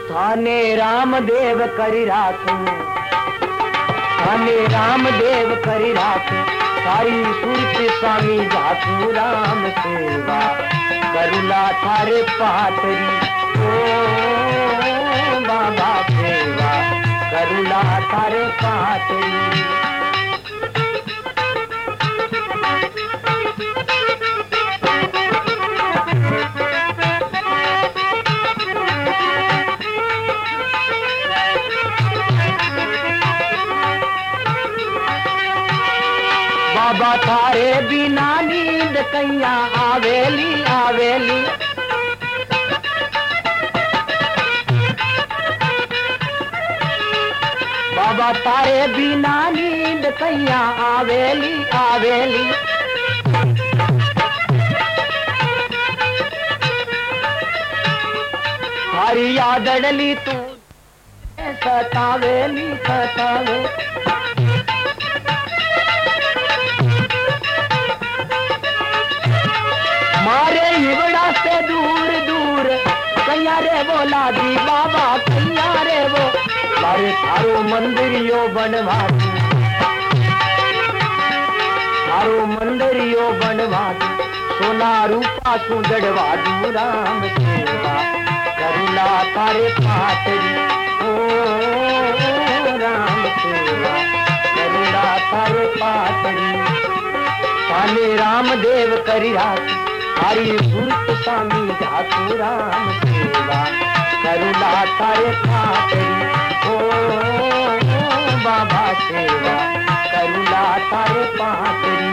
थाने रामदेव करी राखूं, थाने रामदेव करी राखूं, सारी सुरत स्वामी झाकू राम सेवा करुला थारे पातरी। ओ बाबा सेवा करुला थारे पातरी। बाबा थारे बिना नींद कैया आवेली आवेली, बाबा तारे बिना नींद कैया आवेली आवेली। थारी याद डली तू सतावेली सतावे, मारे हिवड़ा से दूर दूर कैया रे बोला दी बाबा कैया रे वो मारे थारो मंदिरियो बनवा दू, थारो मंदिरियो बनवा दू, सोना रूपा तू जड़वा दू राम सेवा करुला तारे पातरी। ओ राम सेवा करुला तारे पातरी। थाने रामदेव करी राखूं, हरी सुरत स्वामी झाकू राम सेवा करुला तारे पातरी। ओ बाबा सेवा करुला तारे पातरी।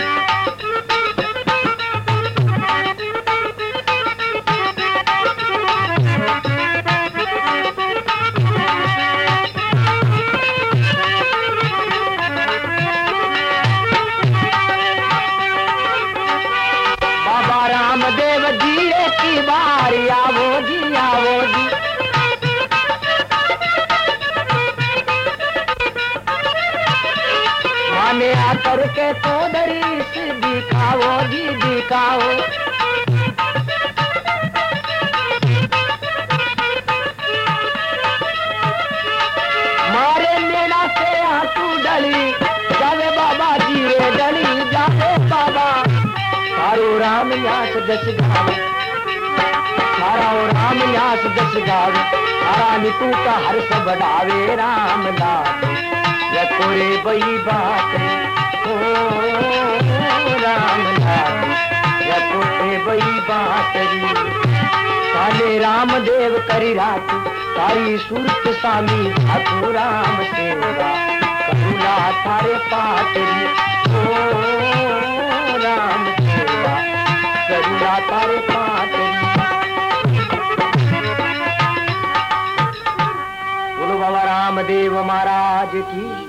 बाबा रामदेव जी की बारी आवो जी आवो जी, माने आकर के तो दरीस दिखाओ जी दिखाओ। मारे नेड़ा से आंसू डली जावे बाबा जी रे डली जावे बाबा। तारो राम यास दस गावे, तारा राम यास दस गावे, तारा नितू का हर्ष बढ़ावे राम लागे रखोरे बई बात। ओ राम लागे रखोरे बई बातरी। थाने रामदेव करी राखूं, तारी सुरत स्वामी झाकू राम सेवा करुला थारे पातरी। ओ राम सेवा करुला तारे पातरी। बोलो बाबा रामदेव महाराज की।